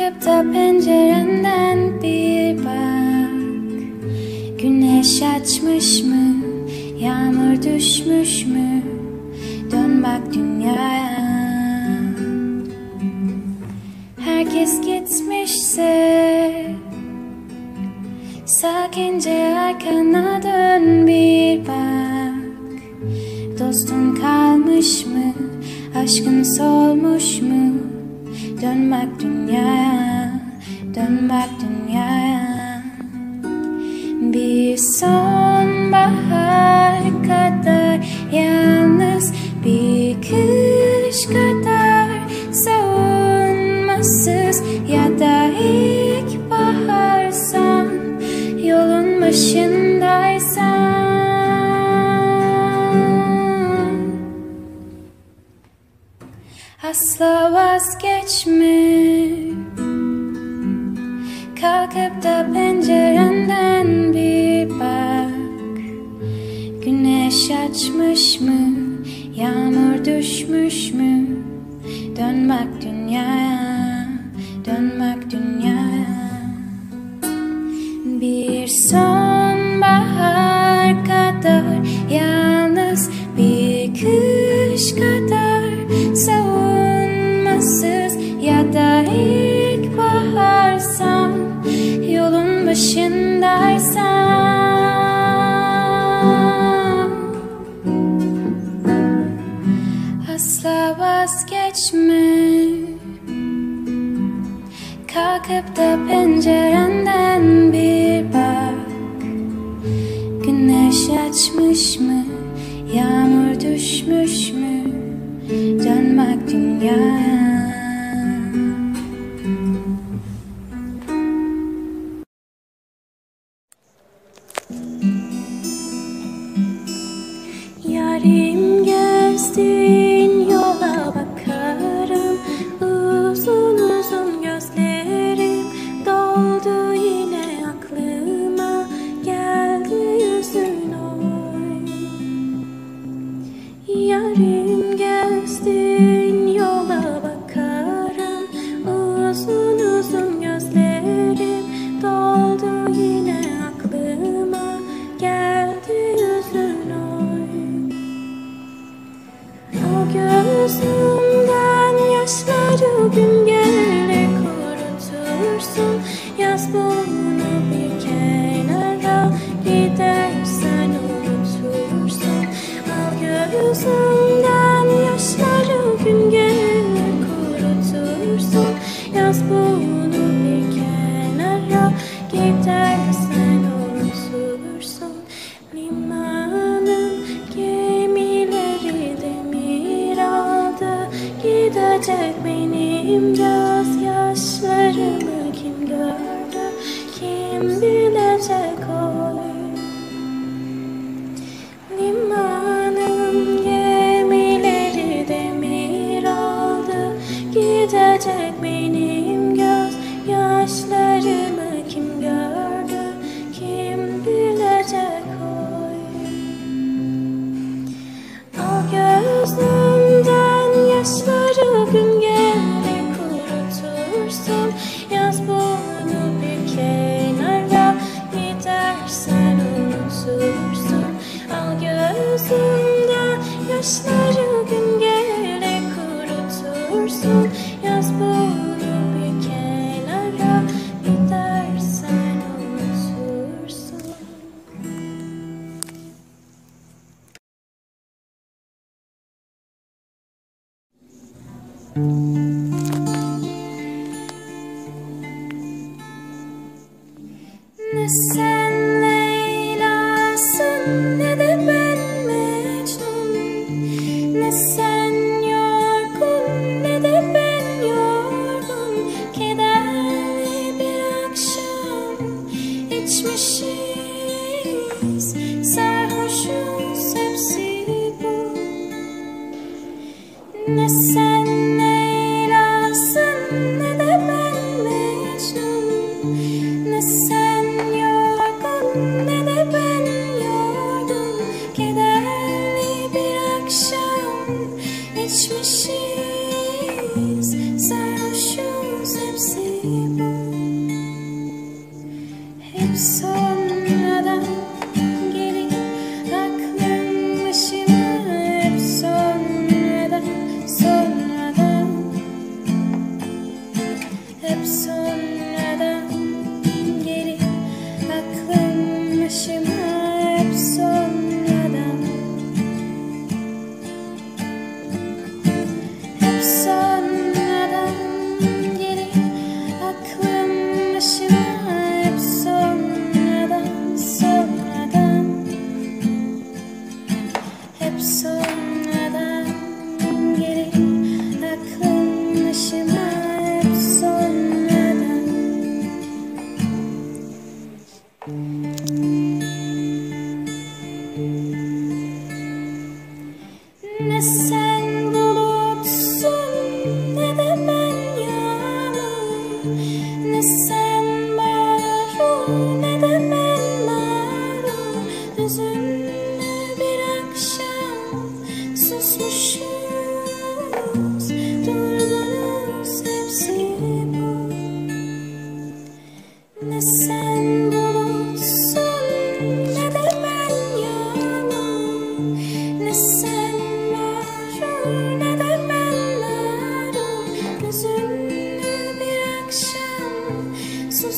Kalkıp da pencerenden bir bak. Güneş açmış mı? Yağmur düşmüş mü? Dön bak dünyaya. Herkes gitmişse sakince arkana dön bir bak. Dostun kalmış mı? Aşkın solmuş mu? Dön bak dünyaya, dön bak dünyaya. Bir sonbahar kadar yalnız, bir kış kadar savunmasız, ya da ilkbaharsan, yolun başındaysan. Asla vazgeçme. Kalkıp da pencerenden bir bak. Güneş açmış mı? Yağmur düşmüş mü? Dön bak dünyaya, dön bak dünyaya. Bir sonbahar kadar yalnız, bir kış kadar savunmasız, ya da ilkbaharsan, yolun başındaysan. Asla vazgeçme. Kalkıp da pencerenden bir bak. Güneş açmış mı? Yağmur düşmüş mü? Dön bak dünyaya. Yarim gezdiğin yola bakarım, uzun uzun gözlerim doldu yine aklıma, geldi yüzün oy. Yarim gezdiğin yola bakarım, uzun uzun gözlerim doldu yine aklıma, geldi yüzün oy. O gözümden yaşları gün gelir kurutursun, yaz bunu bir kenara, gidersen unutursun. Al gözümden yaşları gün gelir kurutursun, yaz bunu bir kenara, gidersen unutursun. Limanın gemileri demir aldı, gidecek benim gözyaşlarımı kim gördü, kim bilecek oy. Limanın gemileri demir aldı, gidecek benim gözyaşlarımı kim gördü, kim bilecek oy. Al gözümden yaşları gün gelir kurutursun, yaz bunu bir kenara, gidersen unutursun. Al gözümden yaşları gün gelir kurutursun, yaz bunu bir kenara, gidersen unutursun. Ne sen Leyla'sın, ne de ben Mecnun. Ne sen yorgun, ne de ben yorgun. Kederli bir akşam içmişiz, sarhoşuz, hepsi bu. Ne sen Leyla'sın, ne de ben Mecnun. Ne sen yorgun,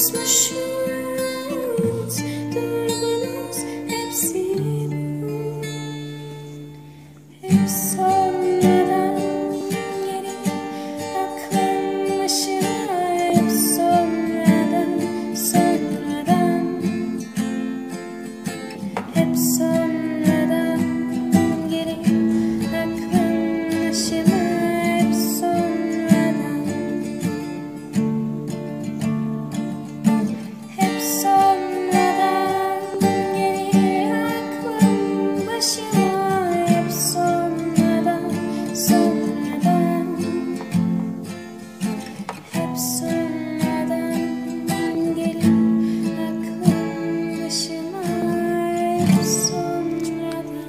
susmuşuz, durgunuz, hepsi bu. Hep sonradan gelir aklım başıma, hep sonradan, sonradan. Hep sonradan gelir aklım başıma, hep sonradan. Hep sonradan gelir aklım başıma, hep sonradan, sonradan. Hep sonradan gelir aklım başıma, hep sonradan.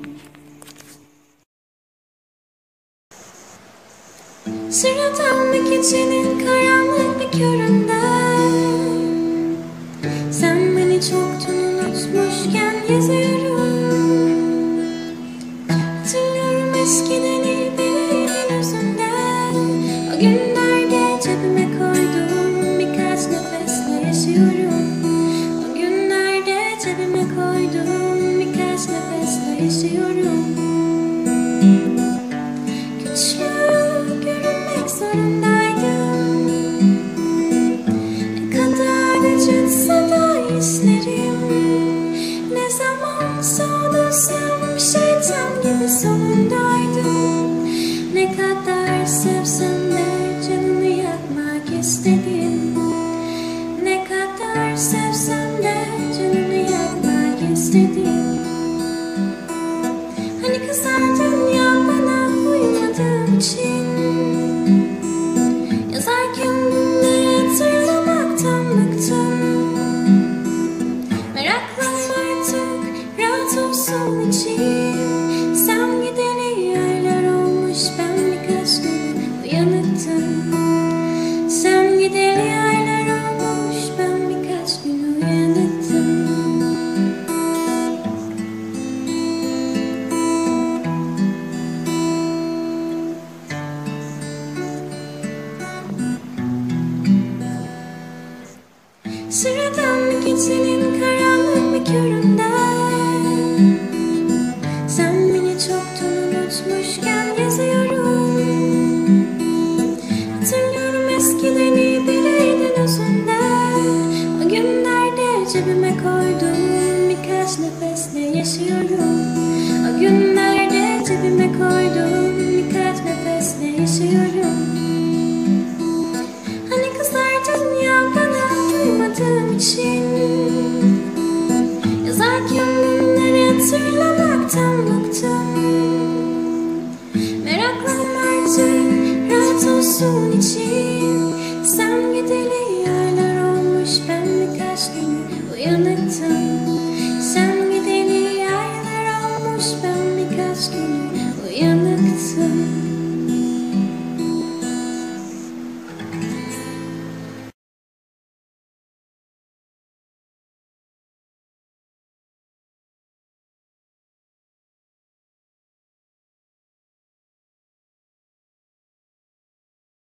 Sıradan bir gecenin karanlık bir köründe sen beni çoktan unutmuşken yazıyorum. Hatırlıyorum eskiden iyi birinin yüzünden. O günlerde cebime koydum, birkaç nefesle yaşıyorum. O günlerde cebime koydum, birkaç nefesle yaşıyorum. Güçlü görünmek zorundaydım. Ne kadar acıtsa da hislerim. Ne zaman sağlasam şeytan gibi sonundaydım. Ne kadar sevsem de canını yakmak istedim. Ne kadar sevsem de canını yakmak istedim. Hani kızardın ya bana uymadığım için. Yazarken bunları hatırlamaktan bıktım. Meraklanma artık, rahat olsun içim. Sen gideli aylar olmuş, ben birkaç gün uyanıktım. Sen gideli aylar olmuş, ben birkaç gün uyanıktım. Sıradan bir gecenin karanlık bir köründe sen beni çoktan unutmuşken yazıyorum. Hatırlıyorum eskiden iyi biriydin özünden. O günlerde cebime koydum, birkaç nefesle yaşıyorum. O günlerde cebime koydum, birkaç nefesle yaşıyorum. Hani kızardın ya bana uymadığım için. Yazarken bunları hatırlamaktan bıktım. Meraklanma artık, rahat olsun içim. Sen gideli aylar olmuş, ben birkaç gün uyanıktım. Sen gideli aylar olmuş, ben birkaç gün uyanıktım.